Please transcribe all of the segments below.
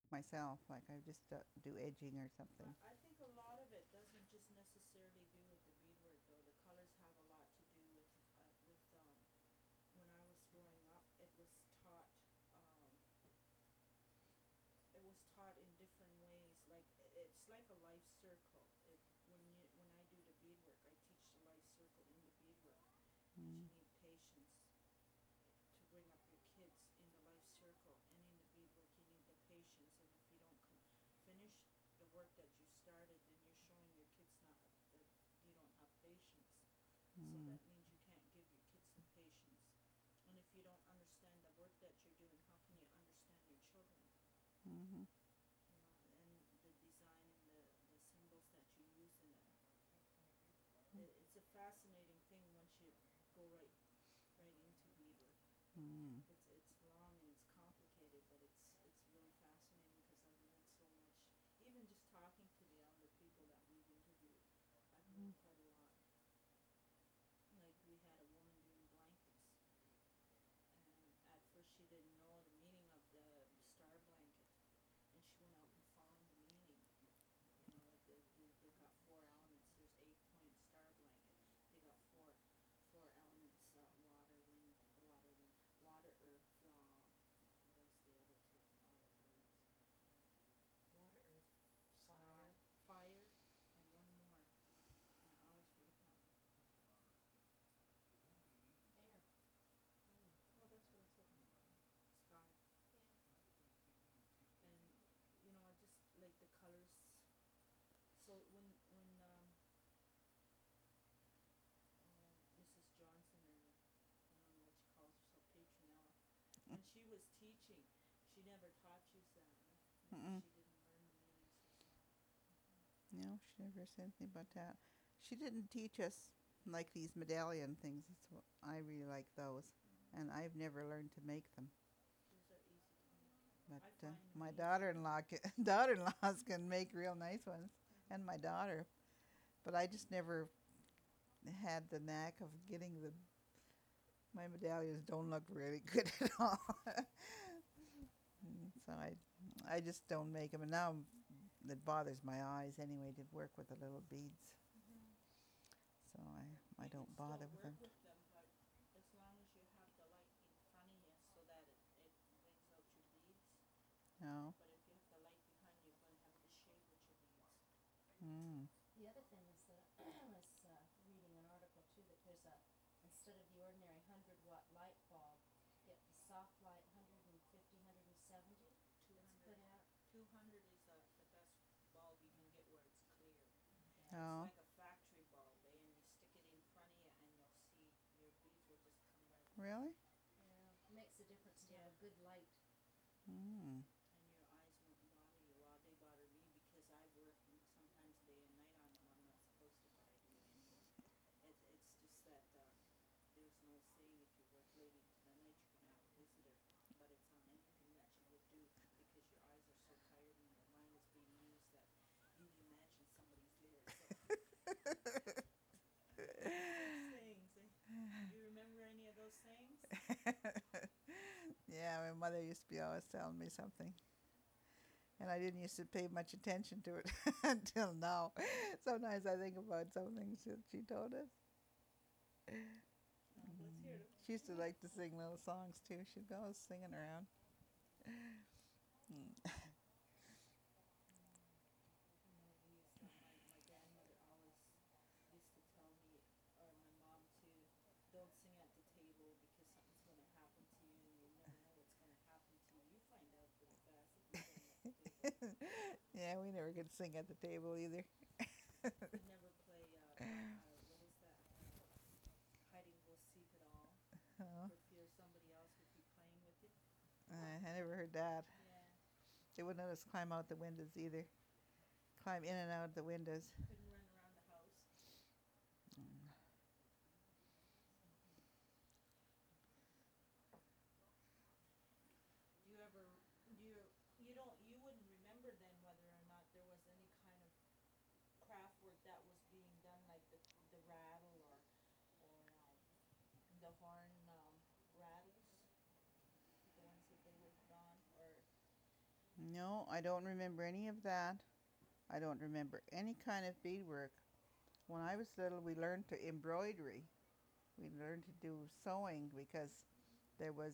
myself. Like I just do edging or something. I think a lot of it doesn't just necessarily do with the beadwork, though. The colors have a lot to do with when I was growing up, um, it was taught in different ways. Like it's like a life circle. When I do the beadwork, I teach the life circle in the beadwork because Mm. you need patience to bring up your kids in the life circle, and in the beadwork you need the patience. And if you don't finish the work that you started, then you're showing your kids not that you don't have patience. So Mm. that means you can't give your kids the patience. And if you don't understand the work that you're doing, how can you understand your children? Mm-hmm. You know, and the design and the symbols that you use in it. It's a fascinating thing once you go right into beadwork. Mm. It's long and it's complicated, but it's really fascinating because I've learned so much. Even just talking to the other people that we've interviewed, I've learned quite a lot. Like we had a woman doing blankets, and at first she didn't know the meaning of the star blanket, and she went out and found the meaning. You know, they've got four elements. There's 8 point star blanket. They got four elements: water, earth. What else? The other two Water, earth, uh, fire. fire, and one more. And I always forget that one. Air. Oh, that's what I was looking for. Sky. Yeah. And I just like the colors. So when Mrs. Johnson, or I don't know what she calls herself, Petronella, when she was teaching, she never taught you that. Maybe Mm-mm. she didn't learn the meanings herself. No, she never said anything about that. She didn't teach us like these medallion things. I really like those, and I've never learned to make them. Those are easy to make. I But find them my easy. daughter-in-laws can make real nice ones, and my Mm-hmm. daughter. But I just never had the knack of getting the. My medallions don't look really good at all. So I just don't make them. And now it bothers my eyes anyway to work with the little beads. Mm-hmm. So I You can don't still bother with work them. with them, but as long as you have the light in front of you so that it brings out your beads. No. But if you have the light behind you, you're going to have the shade with your beads. Mm. The other thing is that I was reading an article too that there's instead of the ordinary 100-watt light bulb, get the soft light 150, 170 that's 200. put out. 200 is the best bulb you can get where it's clear. Yeah. It's Oh, like a factory bulb, and you stick it in front of you, and you'll see your beads will just come right through. really? Yeah. It makes a difference to have Yeah. a good light. Mm. And your eyes won't bother you. Well, they bother me because I work sometimes day and night on them. I'm not supposed to, but I do it anyway. It's just that there's no saying if you work late into the night you're going to have a visitor. But it's on anything that you would do because your eyes are so tired and your mind is being used that you imagine somebody's there. So sayings. Do you remember any of those sayings? Yeah, my mother used to be always telling me something. And I didn't used to pay much attention to it until now. Sometimes I think about some things that she told us. Let's hear them. She used to like to sing little songs too. She'd be always singing around. Mm. We used to, my grandmother always used to tell me, or my mom too, don't sing at the table because something's going to happen to you and you never know what's going to happen to you. You find out pretty fast if you're singing at the table. Yeah, we never could sing at the table either. You could never play, what is that, hide and go seek at all Oh, for fear somebody else would be playing with you. I never heard that. Yeah, They wouldn't let us climb out the windows either. Climb in and out the windows. couldn't run around the house. Mm. Do you ever, do you don't, you wouldn't remember then whether or not there was any kind of craft work that was being done, like the rattle or the horn rattles, the ones that they worked on, or No, I don't remember any of that. I don't remember any kind of beadwork. When I was little, we learned to embroidery. We learned to do sewing because there was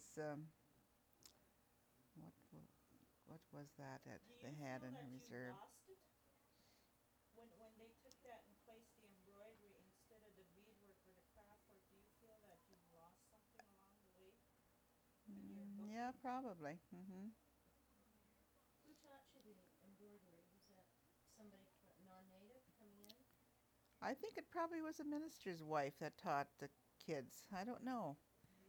what what was that Do they you had feel in that you reserve? lost it? When they took that and placed the embroidery instead of the beadwork or the craft work, do you feel that you lost something along the way in your Yeah, booking? probably. Who taught you the embroidery? Was that somebody non-native coming in? I think it probably was a minister's wife that taught the kids. I don't know.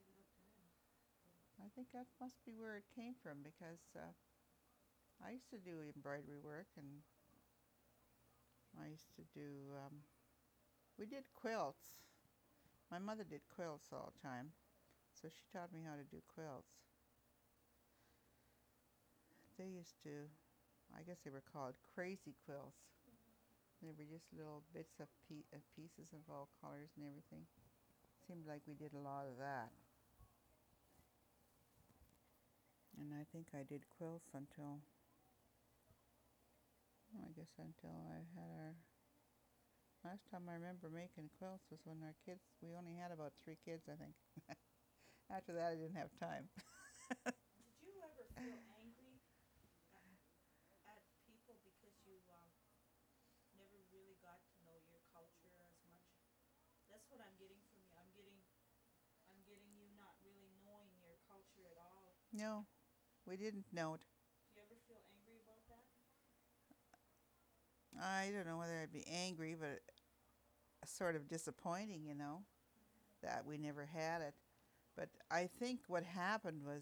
I think that must be where it came from because I used to do embroidery work and I used to do, we did quilts. My mother did quilts all the time, so she taught me how to do quilts. They used to, I guess they were called crazy quilts. They were just little bits of pieces of all colors and everything. Seemed like we did a lot of that. And I think I did quilts until, I guess until I had our, last time I remember making quilts was when our kids, we only had about 3 kids, I think. After that, I didn't have time. Did you ever feel angry at people because you never really got to know your culture as much? That's what I'm getting from you. I'm getting you not really knowing your culture at all. No, we didn't know it. Do you ever feel angry about that? I don't know whether I'd be angry, but sort of disappointing, that we never had it. But I think what happened was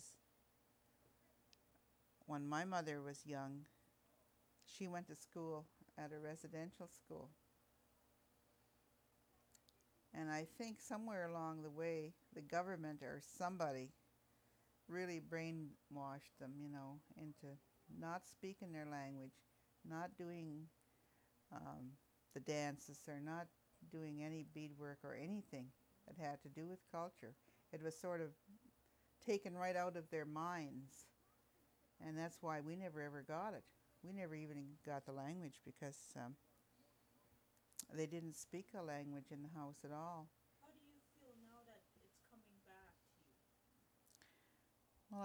when my mother was young, she went to school at a residential school. And I think somewhere along the way, the government or somebody really brainwashed them, into not speaking their language, not doing the dances, or not doing any beadwork or anything that had to do with culture. It was sort of taken right out of their minds. And that's why we never ever got it. We never even got the language because they didn't speak a language in the house at all. How do you feel now that it's coming back to you? Well,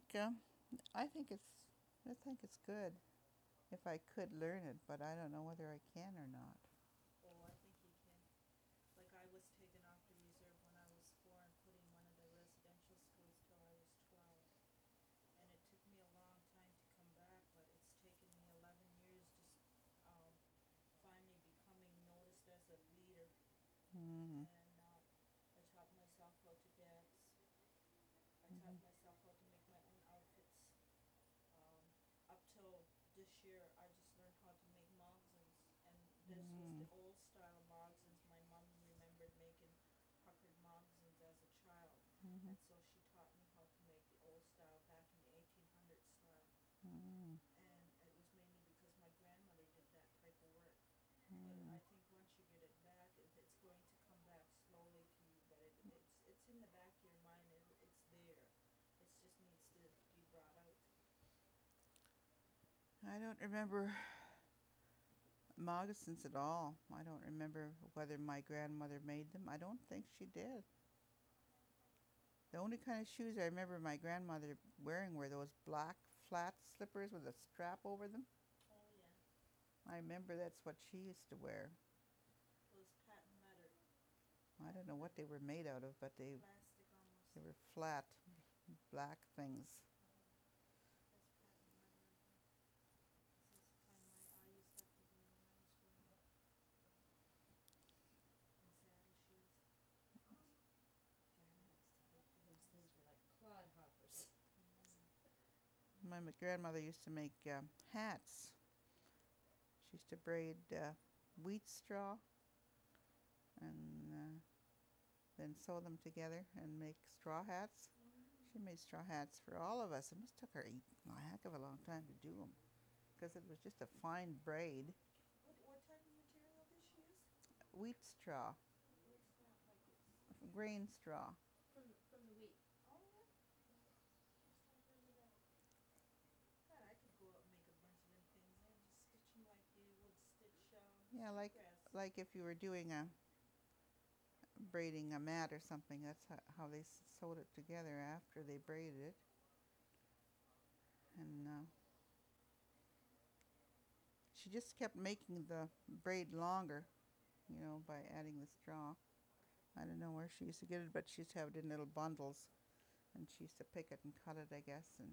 I think it's good if I could learn it, but I don't know whether I can or not. Oh, I think you can. Like I was taken off the reserve when I was 4 and put in one of the residential schools till I was 12. And it took me a long time to come back, but it's taken me 11 years just finally becoming noticed as a leader. Mm. And I taught myself how to dance. I taught myself how to make my own outfits. Up till this year, I just learned how to make moccasins. And this was the old style moccasins. My mom remembered making puckered moccasins as a child. And so she taught me how to make the old style back in the 1800s style. And it was mainly because my grandmother did that type of work. But I think once you get it back, it's going to come back slowly to you. But it's in the back of your mind. It's there. It just needs to be brought out. I don't remember moccasins at all. I don't remember whether my grandmother made them. I don't think she did. The only kind of shoes I remember my grandmother wearing were those black flat slippers with a strap over them. Oh, yeah. I remember that's what she used to wear. Those patent leather. I don't know what they were made out of, but they Plastic almost. were flat black things. That's patent leather, I think. This is kind of I used that to wear when I was growing up. And saddle shoes. Those things were like clodhoppers. My grandmother used to make hats. She used to braid wheat straw and then sew them together and make straw hats. She made straw hats for all of us. It must took her a heck of a long time to do them because it was just a fine braid. What type of material did she use? Wheat straw, What's that? Like it's grain straw. From the wheat. oh yeah. First time I heard of that. God, I could go out and Yeah, like seagrass. like if you were doing a braiding a mat or something, that's how they sewed it together after they braided it. And she just kept making the braid longer, by adding the straw. I don't know where she used to get it, but she used to have it in little bundles, and she used to pick it and cut it, I guess, and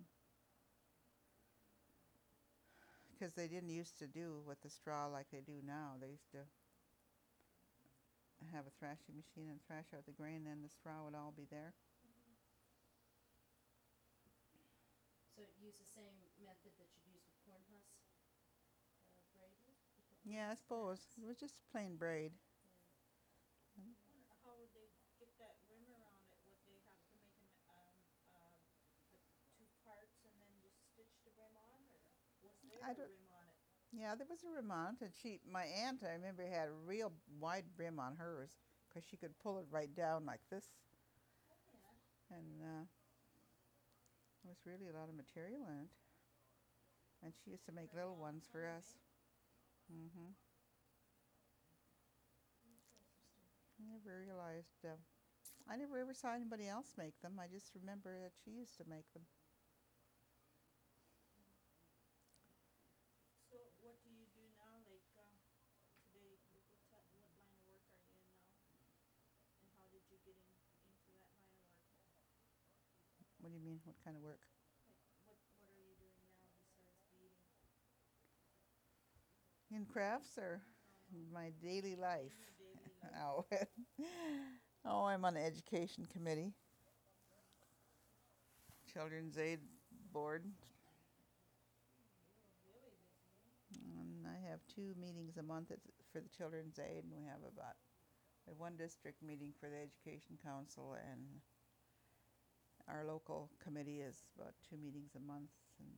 because they didn't used to do with the straw like they do now. They used to have a thrashing machine and thrash out the grain, and then the straw would all be there. So it used the same method that you'd use with corn husk braiding? Yeah, I suppose it was just plain braid. How would they get that rim around it? Would they have to make the two parts and then just stitch the rim on, or was there I a don't. rim on it? Yeah, there was a rim on it, and my aunt, I remember, had a real wide rim on hers because she could pull it right down like this, Yeah. and there was really a lot of material in it. And she used to make For a little long ones for time, us. eh? I never realized. I never ever saw anybody else make them. I just remember that she used to make them. So what do you do now? Like today, what line of work are you in now? And how did you get into that line of work? What do you mean? What kind of work? Like what are you doing now besides beading? In crafts or in my daily life? In your daily life. Oh, oh, I'm on the education committee, Children's Aid Board, You're really busy, eh? and I have 2 meetings a month for the Children's Aid, and we have about one district meeting for the Education Council, and our local committee is about 2 meetings a month. And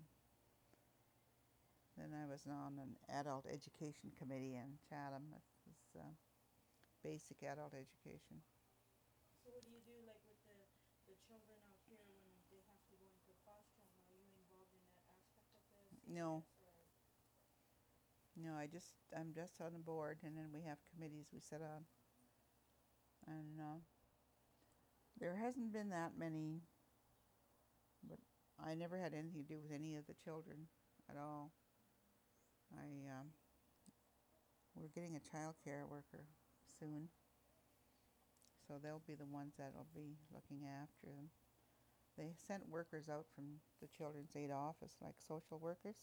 then I was on an adult education committee in Chatham. It was basic adult education. So what do you do like with the children out here when they have to go into foster home? Are you involved in that aspect of the No, CPS or? no, I'm just on the board, and then we have committees we sit on. And there hasn't been that many, but I never had anything to do with any of the children at all. We're getting a child care worker soon, so they'll be the ones that'll be looking after them. They sent workers out from the Children's Aid office, like social workers,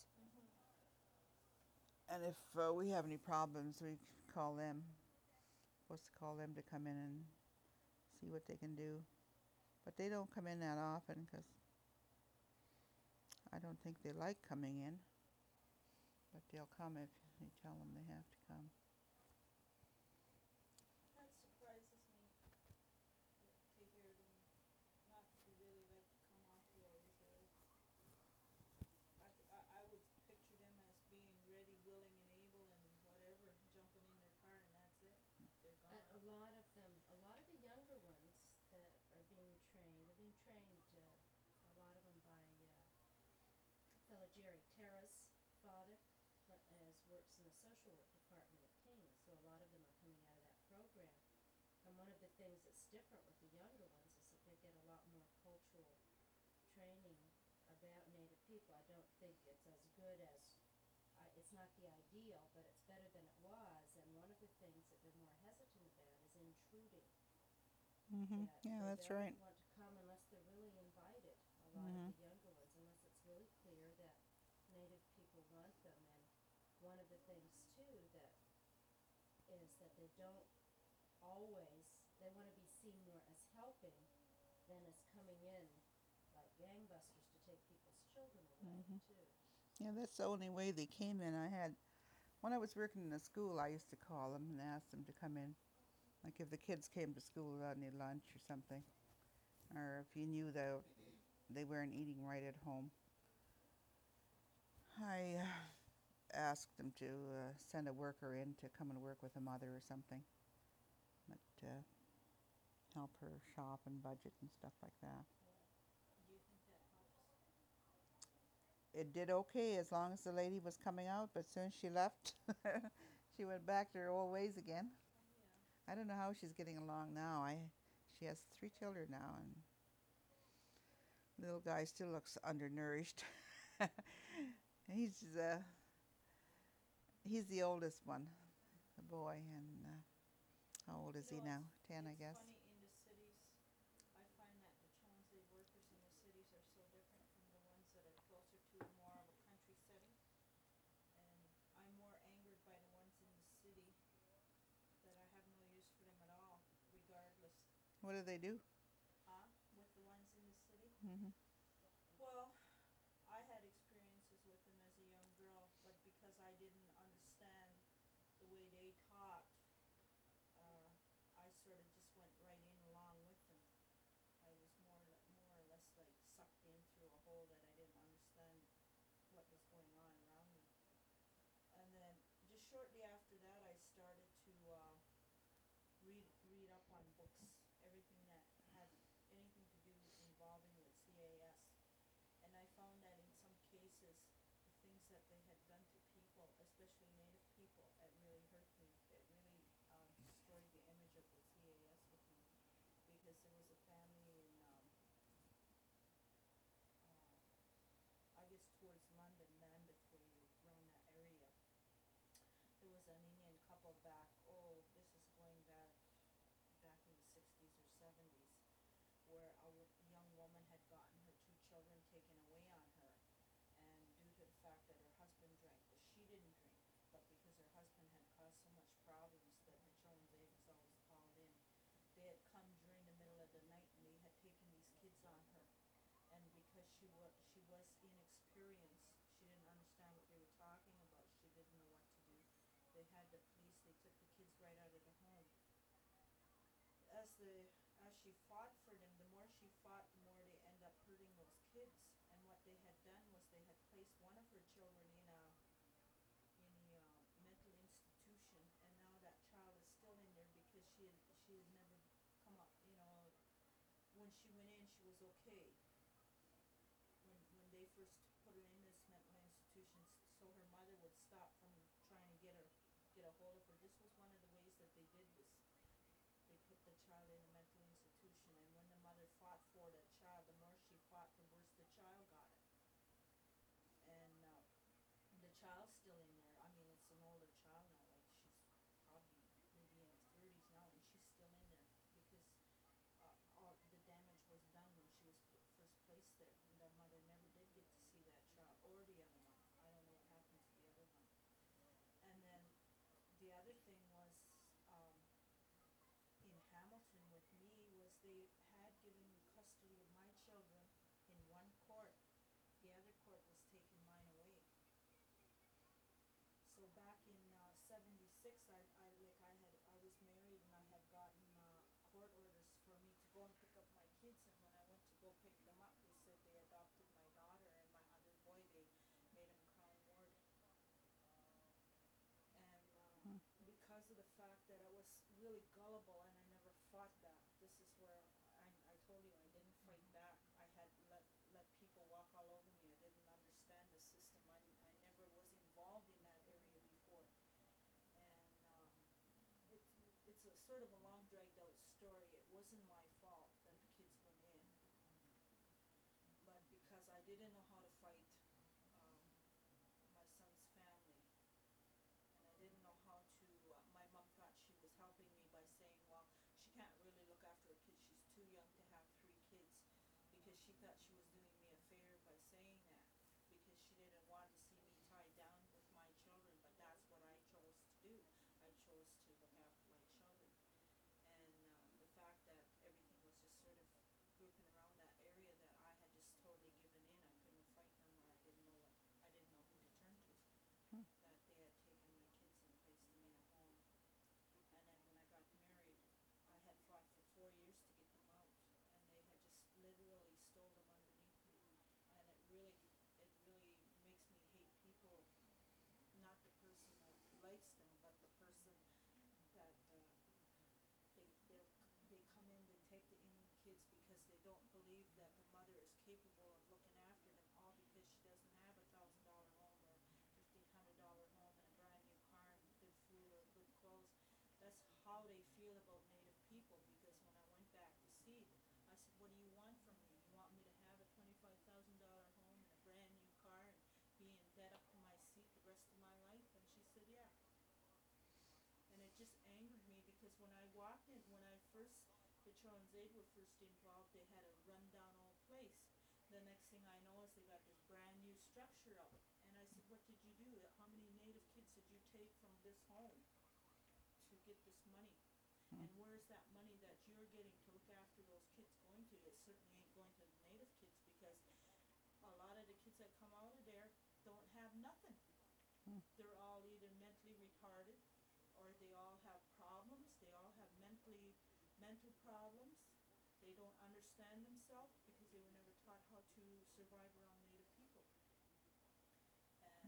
and if we have any problems, we call them. Supposed to call them to come in and see what they can do, but they don't come in that often because I don't think they like coming in. But they'll come if you tell them they have to come. That surprises me to hear them not really like to come off roles, or I would picture them as being ready, willing, and able, and whatever, jumping in their car and that's it. They're gone. A lot of them, a lot of the younger ones that are being trained, they're being trained, a lot of them by fellow Jerry Terra's father, as works in the social work department at King. So a lot of them are coming out of that program. And one of the things that's different with the younger ones is that they get a lot more cultural training about Native people. I don't think it's as good as, it's not the ideal, but it's better than it was. And one of the things that they're more hesitant about is intruding. Yeah, that's They right. don't want to come unless they're really invited, a lot of the younger ones, unless it's really clear that Native people want them. And one of the things, too, that is that they don't always, they want to be seen more as helping than as coming in like gangbusters to take people's children away, too. Yeah, that's the only way they came in. When I was working in a school, I used to call them and ask them to come in. Like if the kids came to school without any lunch or something, or if you knew that they weren't eating right at home. I asked them to send a worker in to come and work with a mother or something, but help her shop and budget and stuff like that. Do you think that helps? It did okay as long as the lady was coming out, but as soon as she left, She went back to her old ways again. Yeah. I don't know how she's getting along now. She has 3 children now, and little guy still looks undernourished. he's uh, he's the oldest one, the boy, and how old is You he know, now? 10, I it's guess. funny in the cities. I find that the translate workers in the cities are so different from the ones that are closer to more of a country setting. And I'm more angered by the ones in the city that I have no use for them at all, regardless. What do they do? With the ones in the city. Hmm. Well, I had experiences with them as a young girl, but because I didn't understand the way they taught, uh, I sort of just went right in along with them. I was more or less like sucked in through a hole that I didn't understand what was going on around me. And then just shortly after that, I started to read up on books, everything that had anything to do involving with CAS. And I found that in some cases, the things that they had done to people, especially Native people, it really hurt me. It really destroyed the image of the CAS with me, because there was a family in, I guess towards London, Lambeth way, around that area. There was an Indian couple back, oh, this is going back in the 60s or 70s, where a young woman had gotten her 2 children taken away on her, and due to the fact that her husband drank, but she didn't drink, but because her husband had caused so much problems that the children's aid was always called in, they had come during the middle of the night and they had taken these kids on her. And because she was inexperienced, she didn't understand what they were talking about, she didn't know what to do. They had the police, they took the kids right out of the home. As she fought for them, the more she fought, the more they end up hurting those kids. And what they had done was they had placed one of her children in a mental institution, and now that child is still in there because she had never come up. When she went in, she was okay. When they first put her in this mental institution, so her mother would stop from trying to get a hold of her. This was one of the ways that they did this. They put the child in a mental institution, and when the mother fought for that child, the more she fought, the worse the child got it. And the child's still in there. I mean, it's an older child now, like she's probably maybe in her 30s now, and she's still in there because all the damage was done when she was first placed there, and the mother never did get to see that child or the other one. I don't know what happened to the other one. And then the other thing was, um, in Hamilton with me, was they had given me custody of my children in one court. The other court was taking mine away. So back in '76, I was married and I had gotten court orders for me to go and pick up my kids. And when I went to go pick them up, they said they adopted my daughter and my other boy. They made him Crown Ward. And because of the fact that I was really gullible and I never fought back, this is where I told you I didn't fight back. I had let people walk all over me. I didn't understand the system. I never was involved in that area before. And it's a sort of a long dragged out story. It wasn't my fault that the kids went in, but because I didn't know how to fight um, my son's family, and I didn't know how to. My mom thought she was helping me by saying, well, she can't really look after her kids. She's too young to have 3 kids, because she thought she was doing me a favor by saying that, because she didn't want to see me tied down with my children, but that's what I chose to do. I chose to look after my children. And the fact that everything was just sort of grouping around that area, that I had just totally given in. I couldn't fight no more. I didn't know who to turn to. That they had taken my kids and placed them in a home. And then when I got married, I had fought for 4 years to get them out, and they had just literally stole them underneath when I walked in, when I first, the Children's Aid were first involved, they had a rundown old place. The next thing I know is they got this brand new structure up. And I said, what did you do? How many Native kids did you take from this home to get this money? And where's that money that you're getting to look after those kids going to? It certainly ain't going to the Native kids, because a lot of the kids that come out of there don't have nothing. They're all either mentally retarded, or they all have problems. They all have mental problems. They don't understand themselves because they were never taught how to survive around Native people. And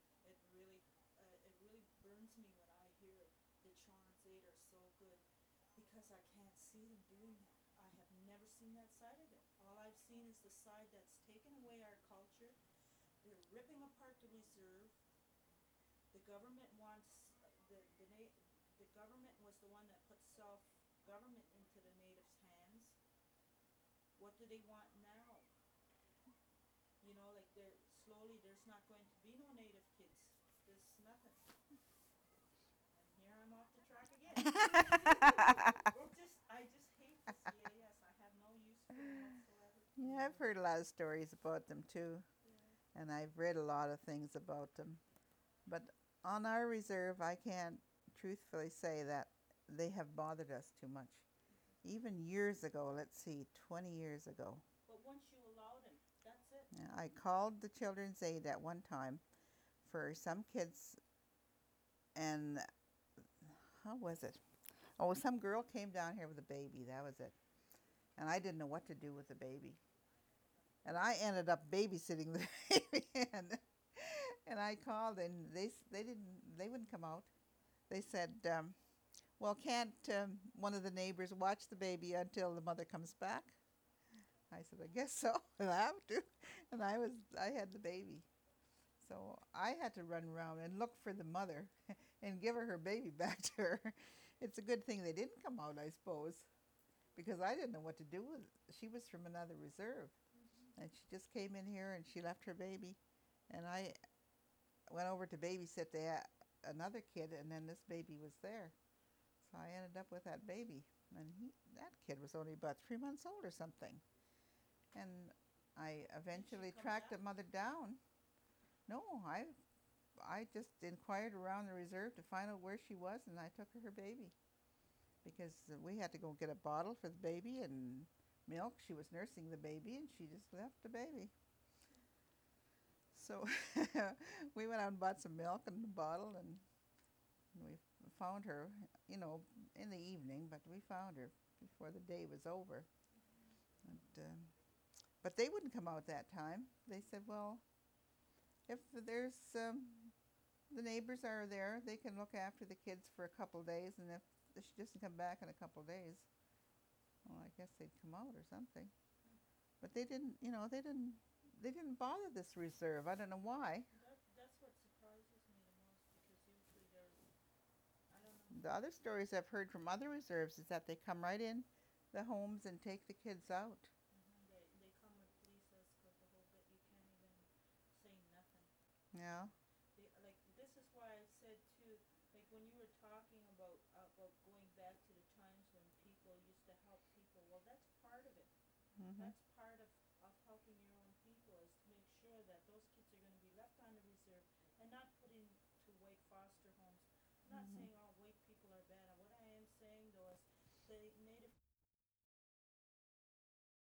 it really burns me when I hear the Children's Aid are so good, because I can't see them doing that. I have never seen that side of it. All I've seen is the side that's taken away our culture. They're ripping apart the reserve. The government wants the government was the one that put self-government into the natives' hands. What do they want now? You know, like they're slowly, there's not going to be no native kids. There's nothing. And here I'm off the track again. I just hate the CAS. I have no use for them whatsoever. Yeah, I've heard a lot of stories about them too, Yeah. and I've read a lot of things about them. But on our reserve, I can't truthfully say that they have bothered us too much. Even years ago, let's see, 20 years ago, But once you allow them, that's it. I called the Children's Aid at one time for some kids, and how was it? Oh, some girl came down here with a baby, that was it. And I didn't know what to do with the baby. And I ended up babysitting the baby, and I called, and they wouldn't come out. They said, well, can't one of the neighbors watch the baby until the mother comes back? I said, I guess so. I have to. And I had the baby. So I had to run around and look for the mother and give her baby back to her. It's a good thing they didn't come out, I suppose, because I didn't know what to do with it. She was from another reserve, and she just came in here and she left her baby. And I went over to babysit another kid, and then this baby was there. So I ended up with that baby, and that kid was only about 3 months old or something. And I eventually tracked the mother down. No, I just inquired around the reserve to find out where she was, and I took her baby, because we had to go get a bottle for the baby and milk. She was nursing the baby, and she just left the baby. So we went out and bought some milk and a bottle, and we found her, in the evening, but we found her before the day was over. And, but they wouldn't come out that time. They said, well, if there's the neighbors are there, they can look after the kids for a couple of days, and if she doesn't come back in a couple of days, well, I guess they'd come out or something. But they didn't, they didn't bother this reserve. I don't know why. That's what surprises me the most, because usually there's, I don't know. The other stories I've heard from other reserves is that they come right in the homes and take the kids out. They come with police escort the whole bit. You can't even say nothing. Yeah. Like, this is why I said too, like when you were talking about going back to the times when people used to help people, well, that's part of it. That's part of helping your own people, is to make sure that those kids are going to be left on the reserve and not put into white foster homes. I'm not saying all white people are bad. What I am saying though is the Native